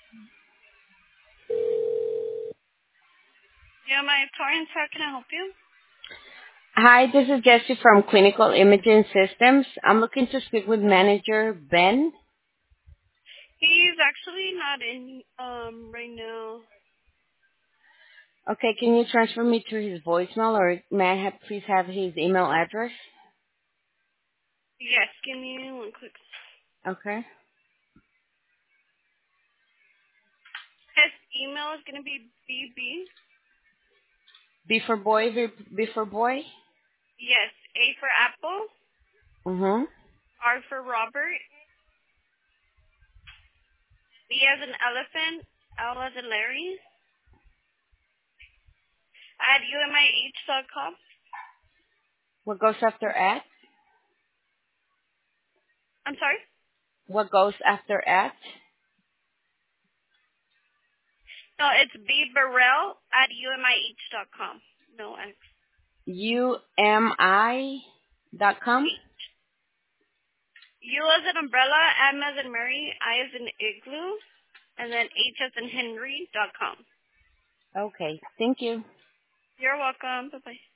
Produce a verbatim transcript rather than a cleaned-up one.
Yeah, my clients, how can I help you? Hi, this is Jessie from Clinical Imaging Systems. I'm looking to speak with manager Ben. He's actually not in um right now. Okay, can you transfer me to his voicemail, or may I have, please have his email address? Yes, give me one quick. Okay. His email is gonna be B B. B for boy, B, B for boy? Yes, A for apple, Mm-hmm. R for Robert, E as an elephant, L as in Larry, at U M I H dot com. What goes after at? I'm sorry? What goes after at? No, it's B Burrell at U M I H dot com. No X. U M I dot com? H. U as in umbrella, M as in Mary, I as in igloo, and then H as in Henry dot com. Okay, thank you. You're welcome. Bye bye.